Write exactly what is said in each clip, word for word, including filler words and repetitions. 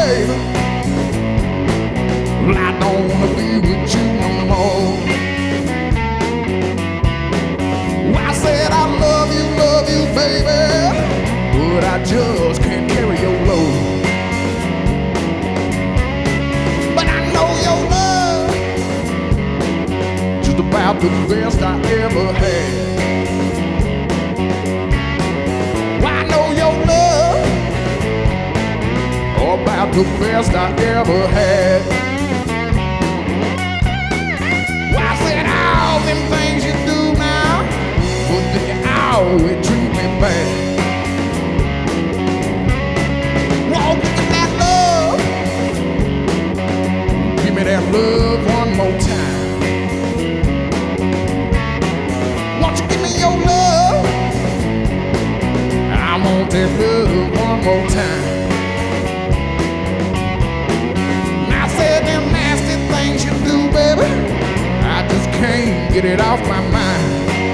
baby, well, I don't wanna be with you no more. Well, I said I love you, love you, baby, but I just can't carry your load. But I know your love just about the best I ever had. Well, I know your love about the best I ever had. Well, I said all them things you do now, but then you always treat me bad. Won't give me that love, give me that love one more time. Won't you give me your love, I want that love one more time. Can't get it off my mind.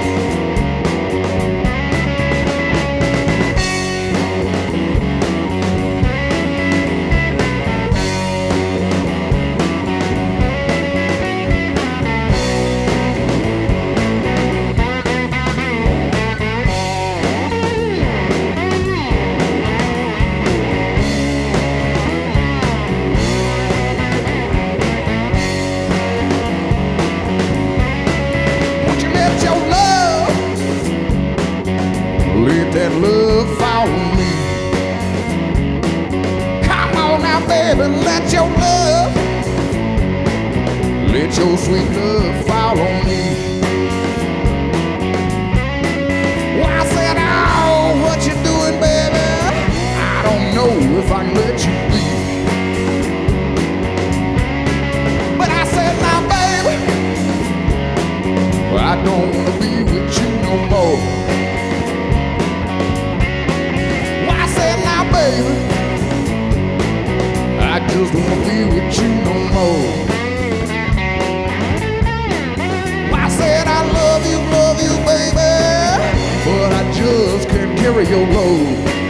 Let that love follow me. Come on now, baby, let your love, let your sweet love follow me. Well, I said, oh, what you doing, baby? I don't know if I can let you be. But I said, now, baby, well, I don't wanna be with you no more. Baby, I just wanna be with you no more. I said I love you, love you, baby, but I just can't carry your load.